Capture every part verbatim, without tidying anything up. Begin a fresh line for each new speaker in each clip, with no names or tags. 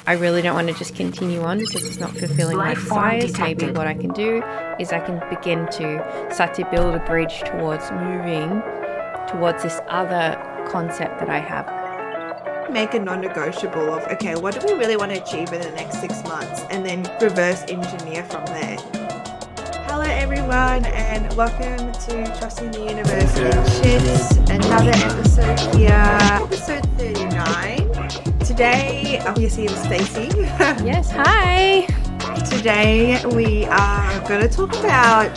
I really don't want to just continue on because it's not fulfilling my desires. Maybe what I can do is I can begin to start to build a bridge towards moving towards this other concept that I have.
Make a non-negotiable of, okay, what do we really want to achieve in the next six months? And then reverse engineer from there. Hello everyone and welcome to Trusting the Universe and Shit. Another episode here, episode thirty-nine. Today, obviously it's Stacey.
Yes, hi.
Today we are going to talk about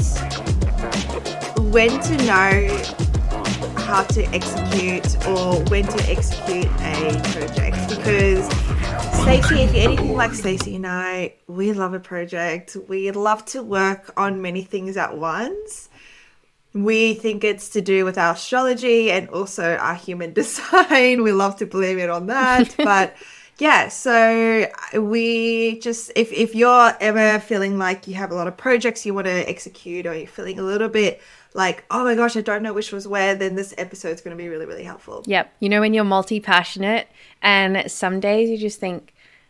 when to know how to execute or when to execute a project, because Stacey, if you're anything like Stacey and I, we love a project. We love to work on many things at once. We think it's to do with our astrology and also our human design. We love to blame it on that. But yeah, so we just, if, if you're ever feeling like you have a lot of projects you want to execute, or you're feeling a little bit like, oh my gosh, I don't know which was where, then this episode's going to be really, really helpful.
Yep. You know, when you're multi-passionate and some days you just think,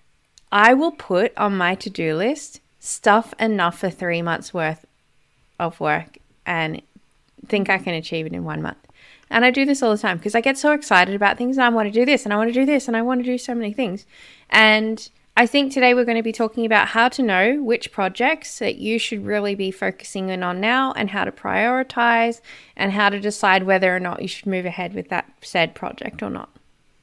I will put on my to-do list stuff enough for three months worth of work and think I can achieve it in one month. And I do this all the time because I get so excited about things and I want to do this and I want to do this and I want to do so many things. And I think today we're going to be talking about how to know which projects that you should really be focusing in on now and how to prioritize and how to decide whether or not you should move ahead with that said project or not.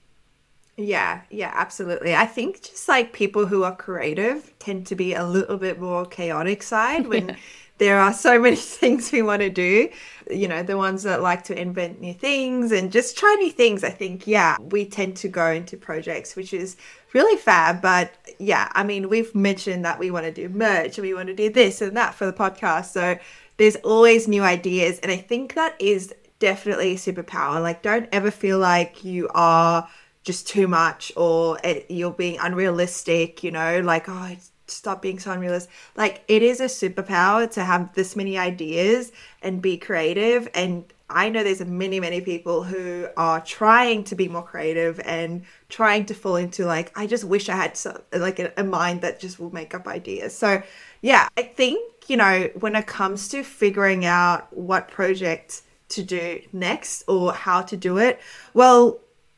Yeah, yeah, absolutely. I think just like people who are creative tend to be a little bit more chaotic side when yeah. there are so many things we want to do. You know, the ones that like to invent new things and just try new things. I think, yeah, we tend to go into projects, which is really fab. But yeah, I mean, we've mentioned that we want to do merch and we want to do this and that for the podcast. So there's always new ideas. And I think that is definitely a superpower. Like, don't ever feel like you are just too much or it, you're being unrealistic, you know, like, oh, stop being so unrealistic. Like, it is a superpower to have this many ideas and be creative. And I know there's many, many people who are trying to be more creative and trying to fall into like, I just wish I had so, like a, a mind that just will make up ideas. So yeah, I think, you know, when it comes to figuring out what project to do next or how to do it, well,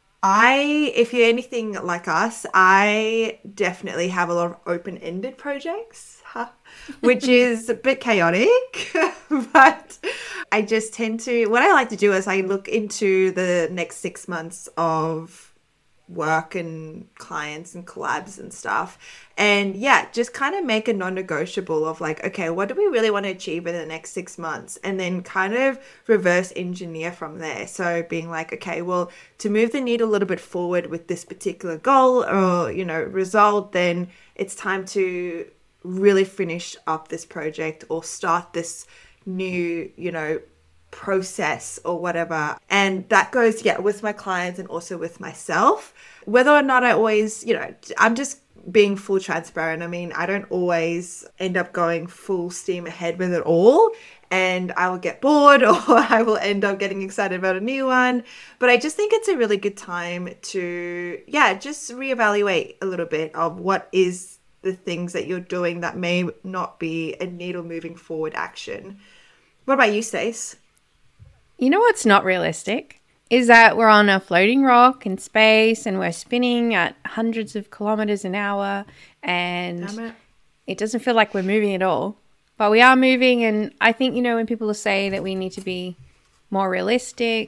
I, if you're anything like us, I definitely have a lot of open-ended projects, which is a bit chaotic, but I just tend to, what I like to do is I look into the next six months of work and clients and collabs and stuff. And yeah, just kind of make a non-negotiable of like, okay, what do we really want to achieve in the next six months? And then kind of reverse engineer from there. So being like, okay, well, to move the needle a little bit forward with this particular goal or, you know, result, then it's time to really finish up this project or start this new, you know, process or whatever. And that goes, yeah, with my clients and also with myself. Whether or not I always, you know, I'm just being full transparent. I mean, I don't always end up going full steam ahead with it all. And I will get bored or I will end up getting excited about a new one. But I just think it's a really good time to, yeah, just reevaluate a little bit of what is the things that you're doing that may not be a needle moving forward action. What about you, Stace?
You know what's not realistic is that we're on a floating rock in space and we're spinning at hundreds of kilometers an hour and it. it doesn't feel like we're moving at all. But we are moving, and I think, you know, when people say that we need to be more realistic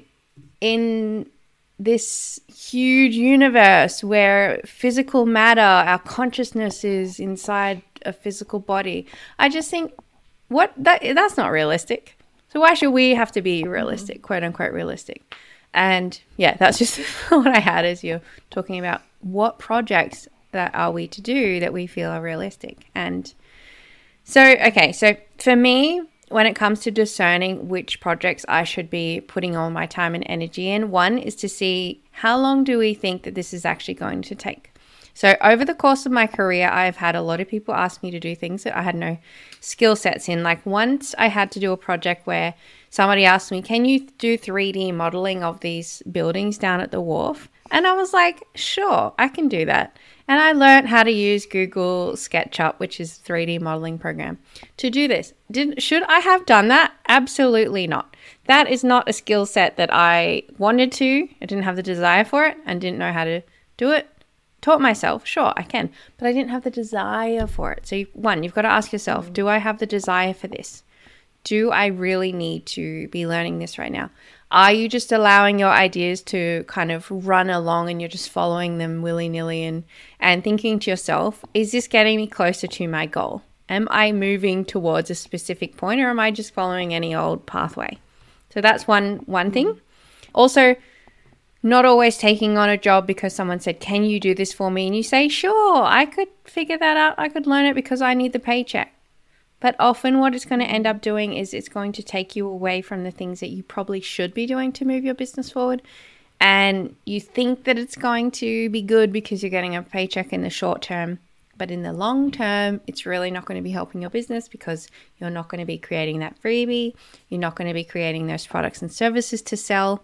in this huge universe where physical matter, our consciousness is inside a physical body, I just think what that that's not realistic. So why should we have to be realistic, quote unquote realistic? And yeah, that's just what I had as you're talking about what projects that are we to do that we feel are realistic. And so, okay, so for me, when it comes to discerning which projects I should be putting all my time and energy in, one is to see how long do we think that this is actually going to take. So over the course of my career, I've had a lot of people ask me to do things that I had no skill sets in. Like once I had to do a project where somebody asked me, can you do three D modeling of these buildings down at the wharf? And I was like, sure, I can do that. And I learned how to use Google SketchUp, which is a three D modeling program, to do this. Did, should I have done that? Absolutely not. That is not a skill set that I wanted to. I didn't have the desire for it and didn't know how to do it. Taught myself, sure, I can, but I didn't have the desire for it. So you, one, you've got to ask yourself, mm. do I have the desire for this? Do I really need to be learning this right now? Are you just allowing your ideas to kind of run along and you're just following them willy-nilly and, and thinking to yourself, is this getting me closer to my goal? Am I moving towards a specific point, or am I just following any old pathway? So that's one one thing. Also, not always taking on a job because someone said, can you do this for me? And you say, sure, I could figure that out. I could learn it because I need the paycheck. But often what it's going to end up doing is it's going to take you away from the things that you probably should be doing to move your business forward. And you think that it's going to be good because you're getting a paycheck in the short term. But in the long term, it's really not going to be helping your business because you're not going to be creating that freebie. You're not going to be creating those products and services to sell.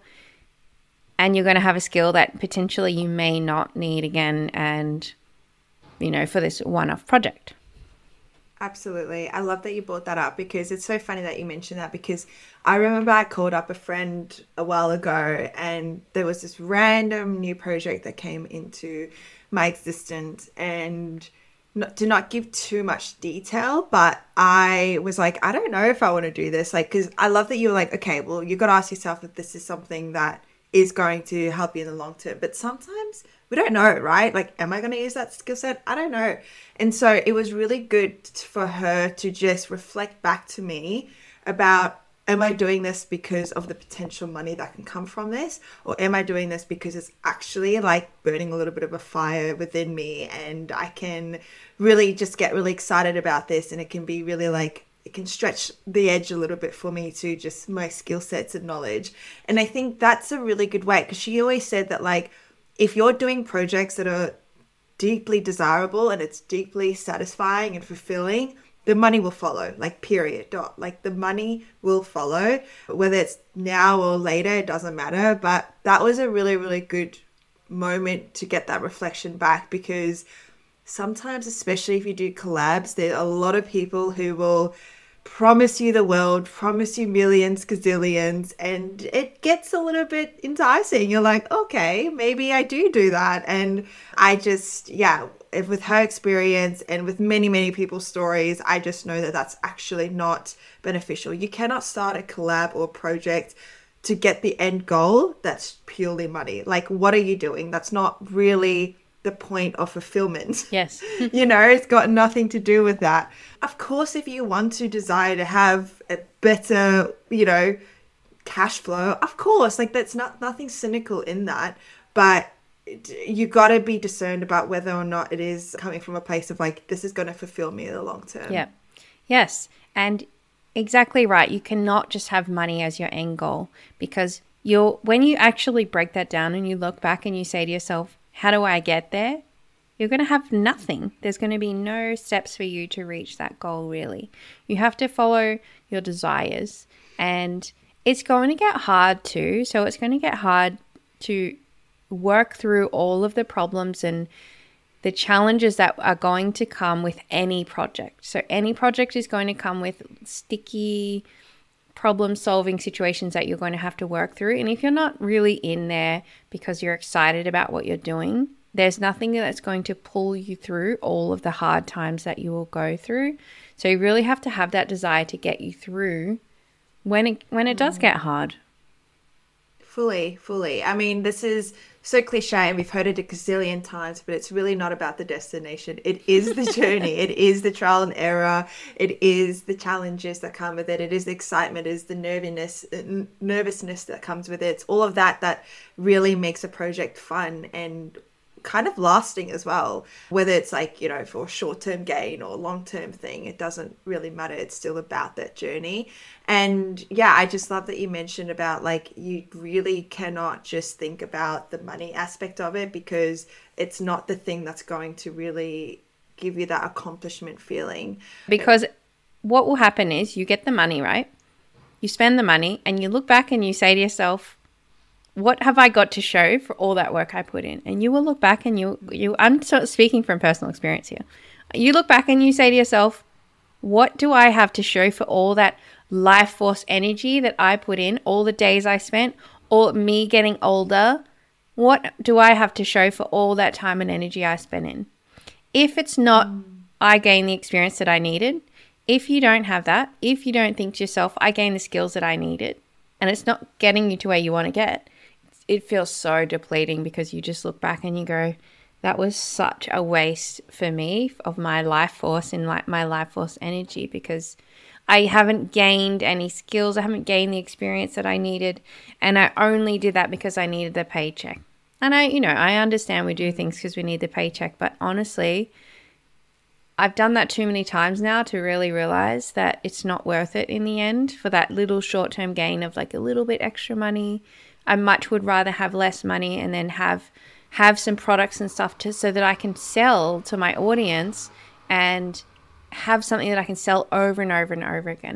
And you're going to have a skill that potentially you may not need again and, you know, for this one-off project.
Absolutely. I love that you brought that up because it's so funny that you mentioned that, because I remember I called up a friend a while ago and there was this random new project that came into my existence, and not, to not give too much detail, but I was like, I don't know if I want to do this. Like, because I love that you're like, okay, well, you got to ask yourself if this is something that is going to help you in the long term. But sometimes we don't know, right? Like, am I going to use that skill set? I don't know. And so it was really good for her to just reflect back to me about, am I doing this because of the potential money that can come from this? Or am I doing this because it's actually like burning a little bit of a fire within me and I can really just get really excited about this, and it can be really like, it can stretch the edge a little bit for me to just my skill sets and knowledge. And I think that's a really good way, because she always said that, like, if you're doing projects that are deeply desirable and it's deeply satisfying and fulfilling, the money will follow, like, period, dot. Like, the money will follow, whether it's now or later, it doesn't matter. But that was a really, really good moment to get that reflection back, because sometimes, especially if you do collabs, there are a lot of people who will promise you the world, promise you millions, gazillions, and it gets a little bit enticing. You're like, okay, maybe I do do that. And I just, yeah, with her experience and with many, many people's stories, I just know that that's actually not beneficial. You cannot start a collab or project to get the end goal that's purely money. Like, what are you doing? That's not really the point of fulfillment.
Yes.
You know, it's got nothing to do with that. Of course, if you want to desire to have a better, you know, cash flow, of course, like, that's not nothing cynical in that, but you got to be discerned about whether or not it is coming from a place of like, this is going to fulfill me in the long term.
Yeah. Yes. And exactly right. You cannot just have money as your end goal, because you're, when you actually break that down and you look back and you say to yourself, how do I get there? You're going to have nothing. There's going to be no steps for you to reach that goal, really. You have to follow your desires, and it's going to get hard too. So it's going to get hard to work through all of the problems and the challenges that are going to come with any project. So any project is going to come with sticky problem-solving situations that you're going to have to work through. And if you're not really in there because you're excited about what you're doing, there's nothing that's going to pull you through all of the hard times that you will go through. So you really have to have that desire to get you through when it when it does get hard.
Fully, fully. I mean, this is so cliche and we've heard it a gazillion times, but it's really not about the destination. It is the journey. It is the trial and error. It is the challenges that come with it. It is the excitement. It is the nerviness, nervousness that comes with it. It's all of that that really makes a project fun and kind of lasting as well. Whether it's like, you know, for short-term gain or long-term thing, it doesn't really matter. It's still about that journey. And yeah, I just love that you mentioned about like, you really cannot just think about the money aspect of it, because it's not the thing that's going to really give you that accomplishment feeling.
Because what will happen is you get the money, right? You spend the money and you look back and you say to yourself, what have I got to show for all that work I put in? And you will look back and you, you I'm sort of speaking from personal experience here. You look back and you say to yourself, what do I have to show for all that life force energy that I put in, all the days I spent, all me getting older? What do I have to show for all that time and energy I spent in? If it's not, mm. I gained the experience that I needed. If you don't have that, if you don't think to yourself, I gained the skills that I needed, and it's not getting you to where you want to get, it feels so depleting because you just look back and you go, that was such a waste for me of my life force and like my life force energy, because I haven't gained any skills. I haven't gained the experience that I needed. And I only did that because I needed the paycheck. And I, you know, I understand we do things because we need the paycheck. But honestly, I've done that too many times now to really realize that it's not worth it in the end for that little short-term gain of like a little bit extra money. I much would rather have less money and then have have some products and stuff to, so that I can sell to my audience and have something that I can sell over and over and over again.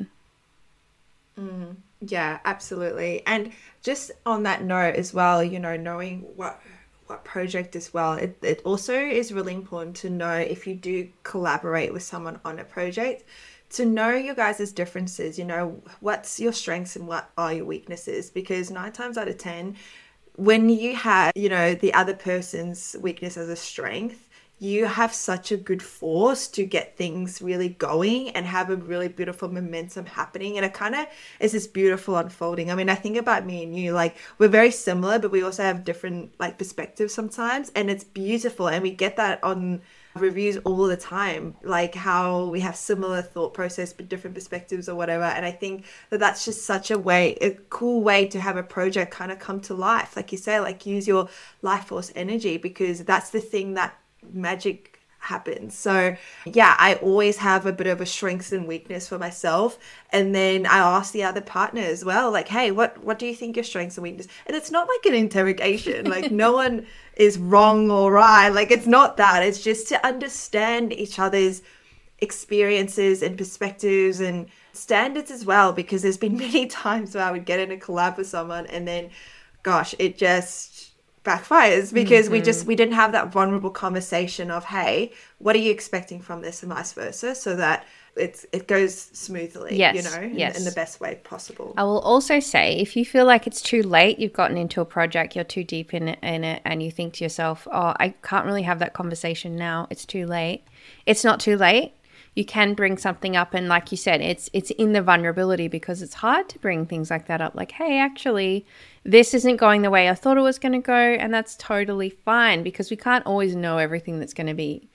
Mm, yeah, absolutely. And just on that note as well, you know, knowing what what project as well, it, it also is really important to know, if you do collaborate with someone on a project, to know your guys' differences, you know, what's your strengths and what are your weaknesses, because nine times out of ten, when you have, you know, the other person's weakness as a strength, you have such a good force to get things really going and have a really beautiful momentum happening. And it kind of is this beautiful unfolding. I mean, I think about me and you, like, we're very similar, but we also have different, like, perspectives sometimes. And it's beautiful. And we get that on reviews all the time, like how we have similar thought process but different perspectives or whatever. And I think that that's just such a way, a cool way to have a project kind of come to life. Like you say, like, use your life force energy, because that's the thing that magic happens. So yeah, I always have a bit of a strengths and weakness for myself, and then I ask the other partner as well, like, hey, what what do you think your strengths and weakness? And it's not like an interrogation, like no one is wrong or right, like it's not that. It's just to understand each other's experiences and perspectives and standards as well, because there's been many times where I would get in a collab with someone and then gosh, it just backfires because mm-hmm. we just we didn't have that vulnerable conversation of, hey, what are you expecting from this, and vice versa, so that it's it goes smoothly,
yes,
you know,
yes.
in, in the best way possible.
I will also say, if you feel like it's too late, you've gotten into a project, you're too deep in it, in it and you think to yourself, oh, I can't really have that conversation now, it's too late. It's not too late. You can bring something up, and like you said, it's it's in the vulnerability, because it's hard to bring things like that up, like, hey, actually this isn't going the way I thought it was going to go, and that's totally fine, because we can't always know everything that's going to be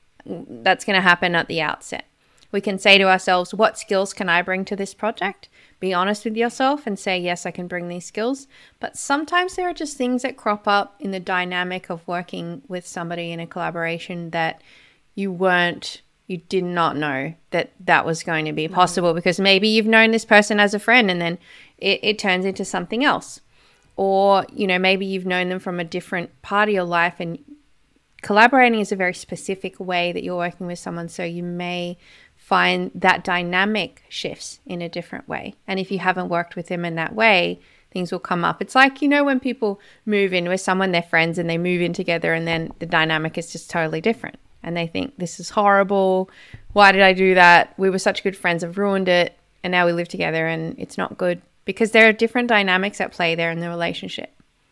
that's going to happen at the outset. We can say to ourselves, what skills can I bring to this project? Be honest with yourself and say, yes, I can bring these skills. But sometimes there are just things that crop up in the dynamic of working with somebody in a collaboration that you weren't you did not know that that was going to be possible, because maybe you've known this person as a friend and then it, it turns into something else. Or, you know, maybe you've known them from a different part of your life, and collaborating is a very specific way that you're working with someone. So you may find that dynamic shifts in a different way. And if you haven't worked with them in that way, things will come up. It's like, you know, when people move in with someone, they're friends, and they move in together, and then the dynamic is just totally different. And they think, this is horrible. Why did I do that? We were such good friends. I've ruined it. And now we live together and it's not good, because there are different dynamics at play there in the relationship.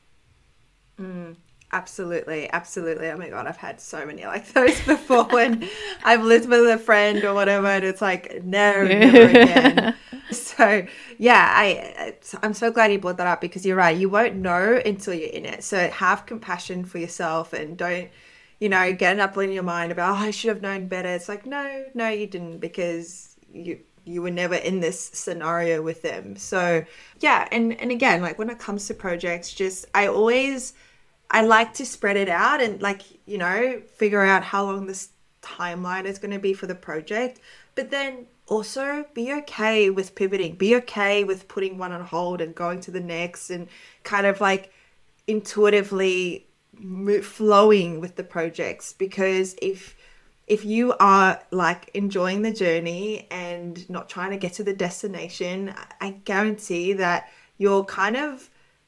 Mm, absolutely. Absolutely. Oh my God, I've had so many like those before when I've lived with a friend or whatever, and it's like, no, never again. So yeah, I, I'm so glad you brought that up, because you're right. You won't know until you're in it. So have compassion for yourself, and don't, you know, get up in your mind about, oh, I should have known better. It's like, no, no, you didn't, because you you were never in this scenario with them. So yeah, and, and again, like when it comes to projects, just I always, I like to spread it out and like, you know, figure out how long this timeline is going to be for the project. But then also be okay with pivoting, be okay with putting one on hold and going to the next, and kind of like intuitively flowing with the projects. Because if if you are like enjoying the journey and not trying to get to the destination, I guarantee that you're kind of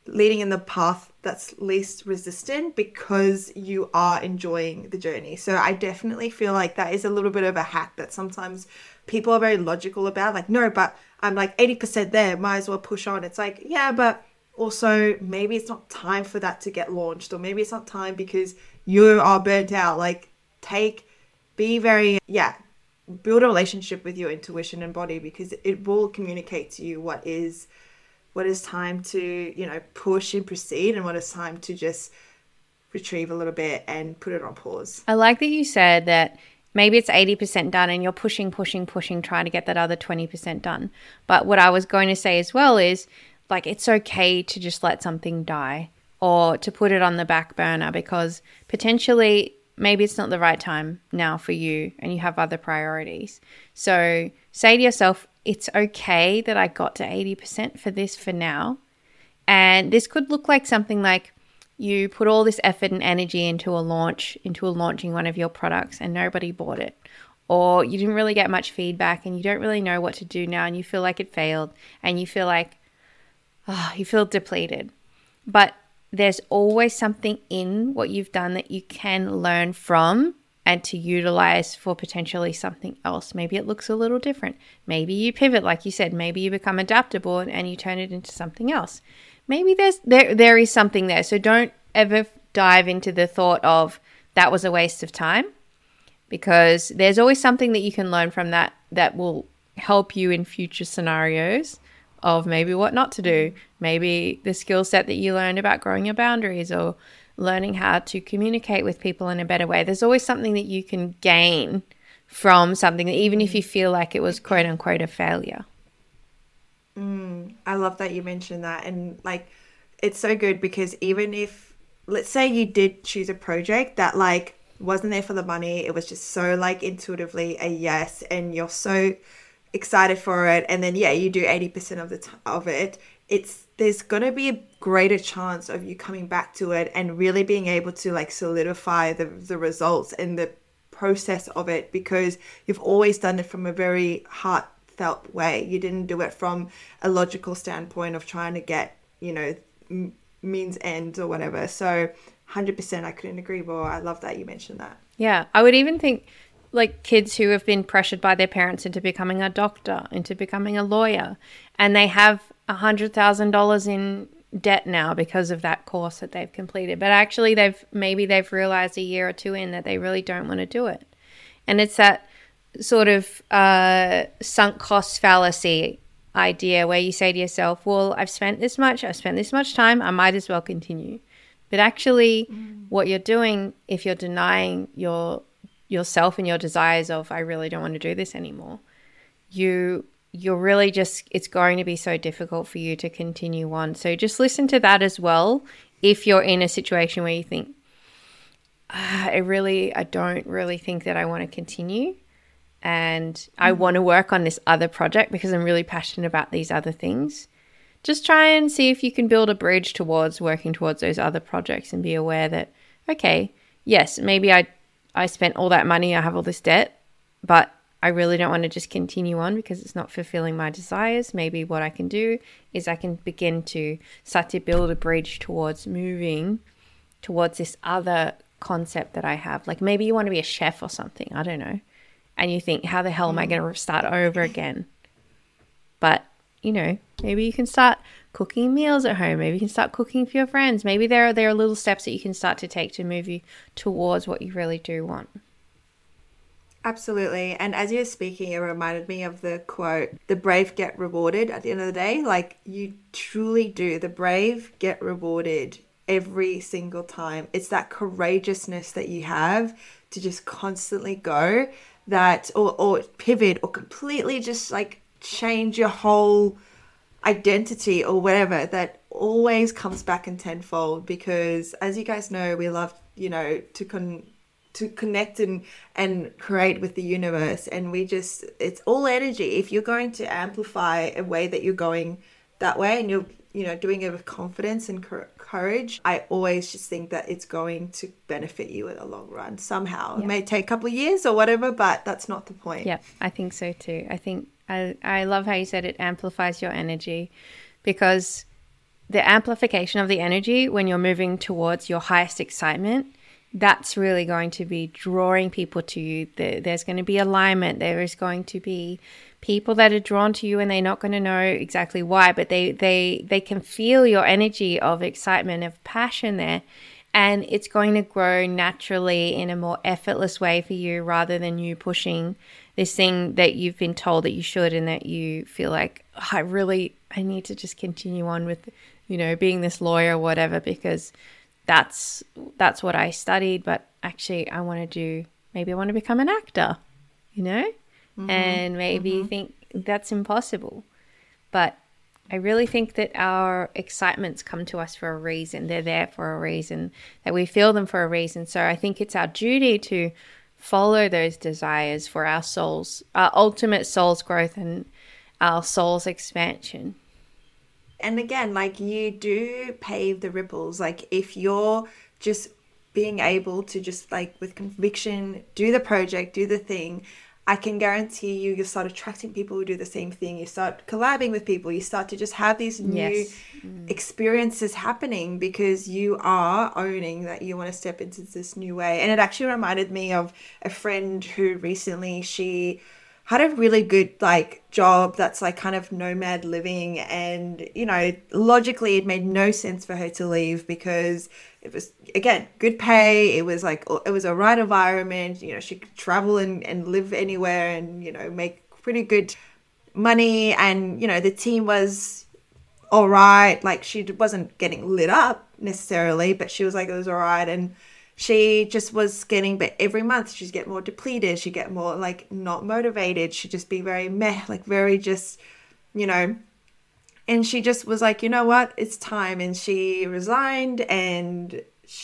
leading in the path that's least resistant because you are enjoying the journey. So I definitely feel like that is a little bit of a hack that sometimes people are very logical about. Like, no, but I'm like eighty percent there, might as well push on. It's like, yeah, but also maybe it's not time for that to get launched, or maybe it's not time because you are burnt out. Like, take, be very, yeah, build a relationship with your intuition and body, because it will communicate to you what is what is time to, you know, push and proceed, and what is time to just retrieve a little bit and put it on pause.
I like that you said that maybe it's eighty percent done and you're pushing, pushing, pushing, trying to get that other twenty percent done. But what I was going to say as well is, like, it's okay to just let something die or to put it on the back burner, because potentially maybe it's not the right time now for you and you have other priorities. So say to yourself, it's okay that I got to eighty percent for this for now. And this could look like something like you put all this effort and energy into a launch, into a launching one of your products, and nobody bought it. Or you didn't really get much feedback and you don't really know what to do now, and you feel like it failed and you feel like, oh, you feel depleted. But there's always something in what you've done that you can learn from and to utilize for potentially something else. Maybe it looks a little different. Maybe you pivot, like you said. Maybe you become adaptable and you turn it into something else. Maybe there's there there is something there. So don't ever dive into the thought of that was a waste of time, because there's always something that you can learn from that that will help you in future scenarios of maybe what not to do. Maybe the skill set that you learned about growing your boundaries, or learning how to communicate with people in a better way. There's always something that you can gain from something, even if you feel like it was quote unquote a failure.
Mm, I love that you mentioned that. And like, it's so good, because even if, let's say you did choose a project that like wasn't there for the money, it was just so like intuitively a yes, and you're so excited for it, and then yeah, you do eighty percent of the t- of it, it's there's gonna be a greater chance of you coming back to it and really being able to like solidify the the results and the process of it, because you've always done it from a very heartfelt way. You didn't do it from a logical standpoint of trying to get, you know, m- means ends or whatever. So one hundred percent I couldn't agree more. I love that you mentioned that.
Yeah, I would even think like kids who have been pressured by their parents into becoming a doctor, into becoming a lawyer, and they have one hundred thousand dollars in debt now because of that course that they've completed. But actually they've maybe they've realized a year or two in that they really don't want to do it. And it's that sort of uh, sunk cost fallacy idea where you say to yourself, well, I've spent this much, I've spent this much time, I might as well continue. But actually mm. what you're doing, if you're denying your yourself and your desires of, I really don't want to do this anymore, you you're really just, it's going to be so difficult for you to continue on. So just listen to that as well. If you're in a situation where you think, ah, I really, I don't really think that I want to continue, and mm-hmm. I want to work on this other project because I'm really passionate about these other things, just try and see if you can build a bridge towards working towards those other projects, and be aware that, okay, yes, maybe I, I spent all that money, I have all this debt, but I really don't want to just continue on because it's not fulfilling my desires. Maybe what I can do is I can begin to start to build a bridge towards moving towards this other concept that I have. Like maybe you want to be a chef or something, I don't know. And you think, how the hell am I going to start over again? But, you know, maybe you can start cooking meals at home. Maybe you can start cooking for your friends. Maybe there are, there are little steps that you can start to take to move you towards what you really do want.
Absolutely. And as you're speaking, it reminded me of the quote, the brave get rewarded at the end of the day. Like you truly do. The brave get rewarded every single time. It's that courageousness that you have to just constantly go that, or, or pivot, or completely just like change your whole identity or whatever, that always comes back in tenfold. Because as you guys know, we love, you know, to con to connect and and create with the universe, and we just, it's all energy. If you're going to amplify a way that you're going that way, and you're, you know, doing it with confidence and courage, I always just think that it's going to benefit you in the long run somehow. Yeah. It may take a couple of years or whatever, but that's not the point.
Yeah, I think so too. I think I, I love how you said it amplifies your energy, because the amplification of the energy when you're moving towards your highest excitement, that's really going to be drawing people to you. There's going to be alignment. There is going to be people that are drawn to you, and they're not going to know exactly why, but they, they, they can feel your energy of excitement, of passion there. And it's going to grow naturally in a more effortless way for you, rather than you pushing this thing that you've been told that you should, and that you feel like, oh, I really, I need to just continue on with, you know, being this lawyer or whatever, because that's that's what I studied, but actually I want to do, maybe I want to become an actor, you know, mm-hmm. and maybe mm-hmm. think that's impossible. But I really think that our excitements come to us for a reason. They're there for a reason, that we feel them for a reason. So I think it's our duty to follow those desires for our souls, our ultimate soul's growth and our soul's expansion.
And again, like, you do pave the ripples. Like, if you're just being able to just, like, with conviction, do the project, do the thing, I can guarantee you, you start attracting people who do the same thing. You start collabing with people. You start to just have these new yes. mm. experiences happening, because you are owning that you want to step into this new way. And it actually reminded me of a friend who recently, she had a really good, like, job that's, like, kind of nomad living. And, you know, logically it made no sense for her to leave, because it was, again, good pay. It was, like, it was a right environment. You know, she could travel and, and live anywhere and, you know, make pretty good money. And, you know, the team was all right. Like, she wasn't getting lit up necessarily, but she was like, it was all right. And she just was getting, but every month she'd get more depleted. She'd get more, like, not motivated. She'd just be very meh, like, very just, you know. And she just was like, you know what, it's time. And she resigned, and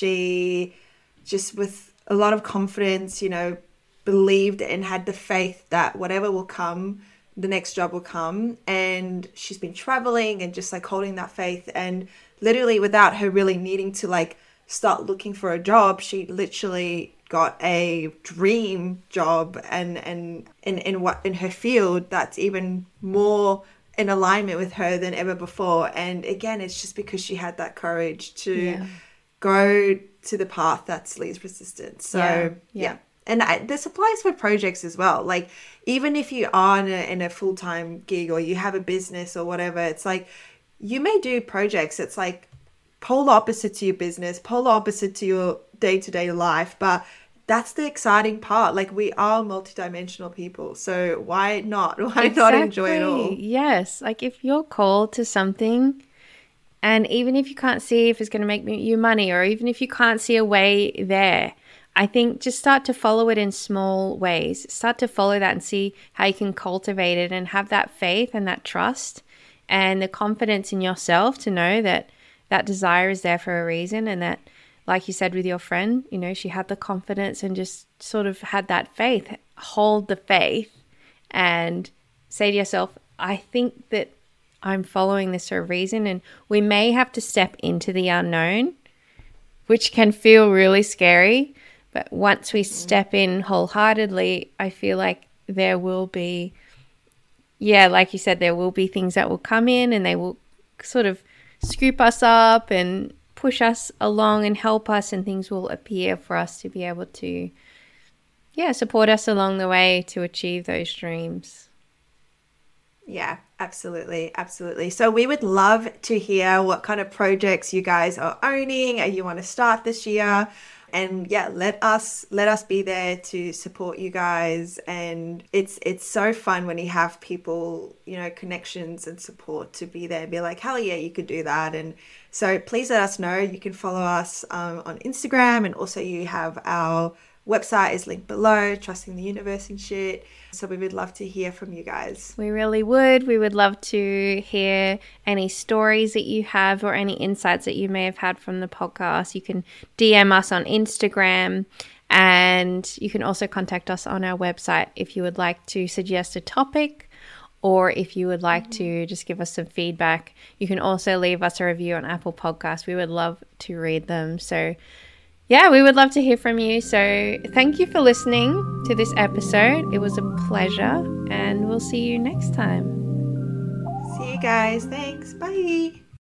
she just, with a lot of confidence, you know, believed and had the faith that whatever will come, the next job will come. And she's been traveling and just, like, holding that faith. And literally, without her really needing to, like, start looking for a job, she literally got a dream job, and and in in what in her field that's even more in alignment with her than ever before. And again, it's just because she had that courage to yeah. go to the path that's least resistance. So yeah, yeah. yeah. And I, this applies for projects as well. Like, even if you are in a, in a full-time gig, or you have a business or whatever, it's like, you may do projects. It's like polar opposite to your business, polar opposite to your day-to-day life, but that's the exciting part. Like, we are multidimensional people, so why not? Why exactly. not enjoy it all?
Yes, like, if you're called to something, and even if you can't see if it's going to make you money, or even if you can't see a way there, I think just start to follow it in small ways. Start to follow that and see how you can cultivate it, and have that faith and that trust and the confidence in yourself to know that that desire is there for a reason, and that, like you said with your friend, you know, she had the confidence and just sort of had that faith. Hold the faith and say to yourself, I think that I'm following this for a reason. And we may have to step into the unknown, which can feel really scary. But once we step in wholeheartedly, I feel like there will be, yeah, like you said, there will be things that will come in, and they will sort of scoop us up and push us along and help us, and things will appear for us to be able to, yeah, support us along the way to achieve those dreams.
Yeah, absolutely. Absolutely. So we would love to hear what kind of projects you guys are owning or you want to start this year. And yeah, let us let us be there to support you guys. And it's it's so fun when you have people, you know, connections and support to be there and be like, hell yeah, you could do that. And so please let us know. You can follow us um, on Instagram, and also you have our website is linked below, Trusting the Universe and shit. So we would love to hear from you guys.
We really would. We would love to hear any stories that you have or any insights that you may have had from the podcast. You can D M us on Instagram, and you can also contact us on our website if you would like to suggest a topic, or if you would like to just give us some feedback. You can also leave us a review on Apple Podcasts. We would love to read them. So yeah, we would love to hear from you. So thank you for listening to this episode. It was a pleasure, and we'll see you next time.
See you guys. Thanks. Bye.